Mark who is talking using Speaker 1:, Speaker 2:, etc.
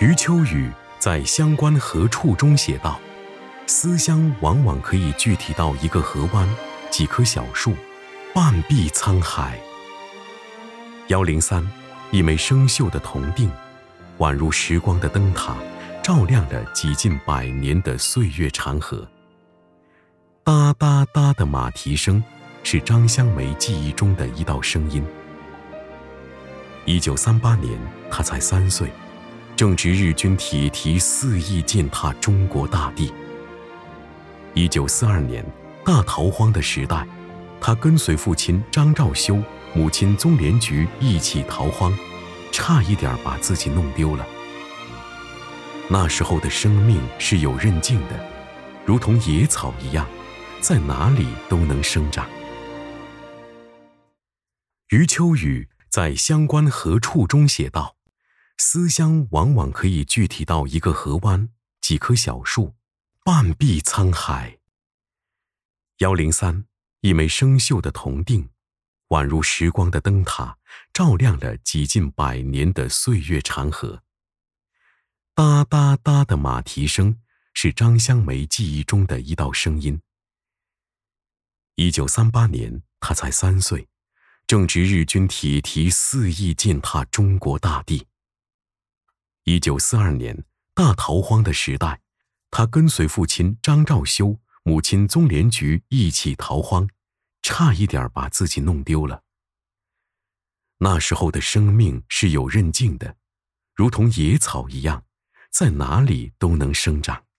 Speaker 1: 余秋雨在《乡关何处》中写道：思乡往往可以具体到一个河湾、几棵小树、半壁沧海。103，一枚生锈的铜锭，宛如时光的灯塔，照亮了几近100年的岁月长河。哒哒哒的马蹄声，是张香梅记忆中的一道声音。1938年，她才3岁，正值日军铁蹄肆意践踏中国大地。1942年，大逃荒的时代，她跟随父亲张兆修、母亲宗莲菊一起逃荒，差一点把自己弄丢了。那时候的生命是有韧劲的，如同野草一样，在哪里都能生长。余秋雨在《乡关何处》中写道：思乡往往可以具体到一个河湾、几棵小树、半壁沧海。103，一枚生锈的铜锭，宛如时光的灯塔，照亮了几近100年的岁月长河。哒哒哒的马蹄声，是张香梅记忆中的一道声音。1938年，她才3岁，正值日军铁蹄肆意践踏中国大地。1942年，大逃荒的时代，她跟随父亲张兆修、母亲宗莲菊一起逃荒，差一点把自己弄丢了。那时候的生命是有韧劲的，如同野草一样，在哪里都能生长。